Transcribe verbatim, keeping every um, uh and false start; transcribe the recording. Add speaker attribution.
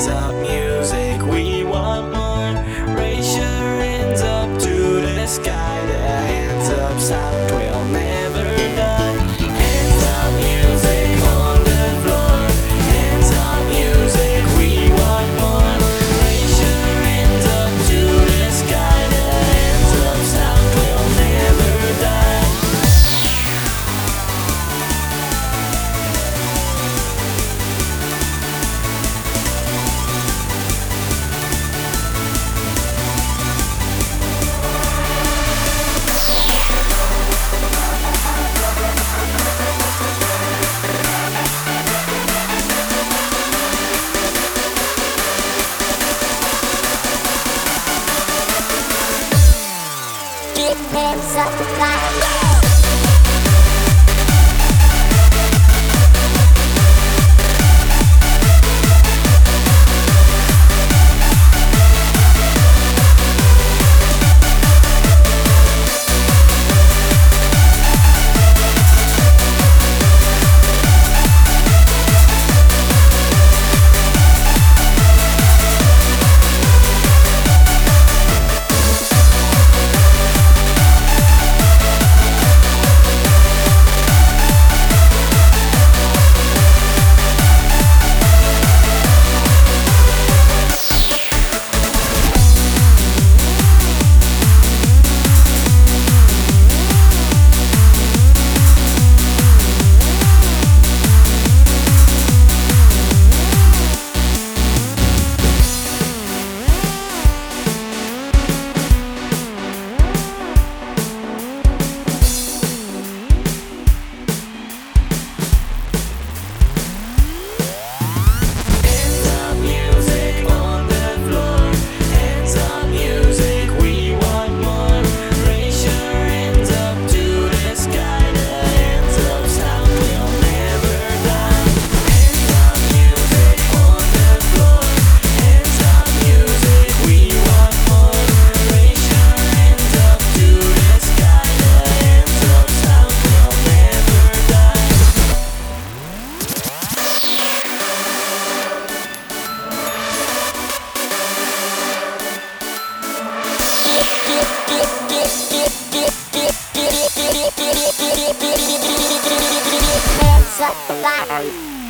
Speaker 1: Hands up music, we want more. Raise your hands up to the sky. The hands up sound will never die. Hands up music on the floor. Hands up music, we want more. Raise your hands up to the sky. The hands up sound will never die.
Speaker 2: Hands up, fly. Hands up, fly.